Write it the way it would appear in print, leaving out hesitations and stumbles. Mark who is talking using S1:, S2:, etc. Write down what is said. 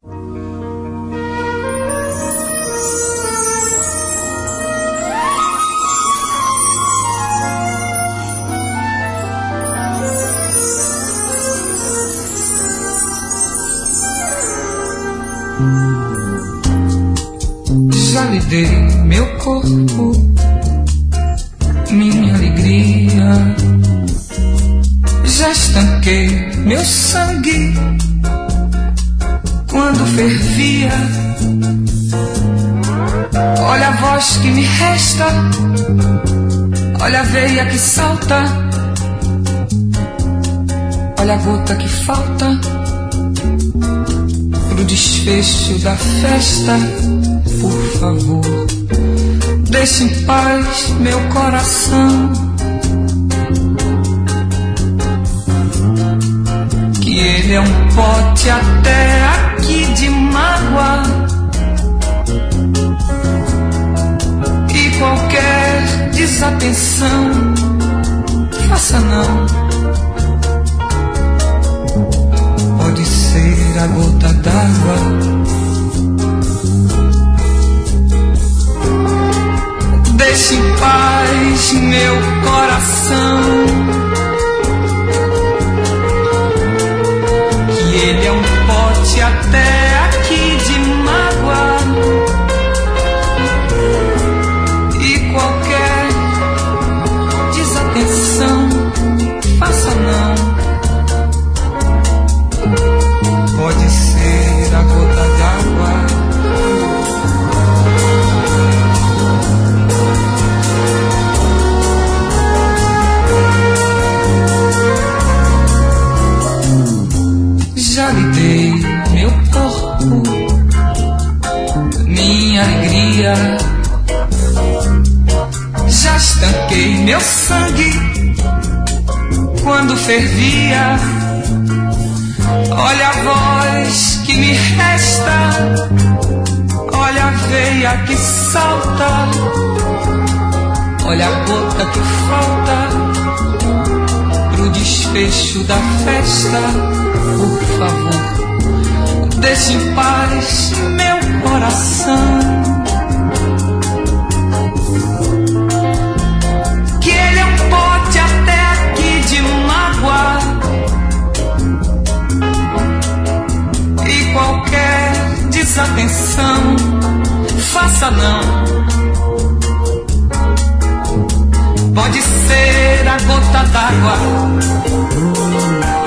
S1: Já lhe dei meu corpo, minha alegria. Já estanquei meu sangue quando fervia. Olha a voz que me resta, olha a veia que salta, olha a gota que falta pro desfecho da festa. Por favor, deixe em paz meu coração, que ele é um pote até aqui de mágoa, e qualquer desatenção, faça não. Pode ser a gota d'água, deixe em paz meu coração, que ele é um pote até aqui de mágoa, e qualquer desatenção, faça não. Pode ser a gota d'água, já lhe dei meu corpo, minha alegria. Já estanquei meu sangue quando fervia. Olha a voz que me resta, olha a veia que salta, olha a gota que falta pro desfecho da festa. Por favor, deixe em paz meu coração, que ele é um pote até aqui de mágoa, e qualquer desatenção, faça não. Pode ser a gota d'água,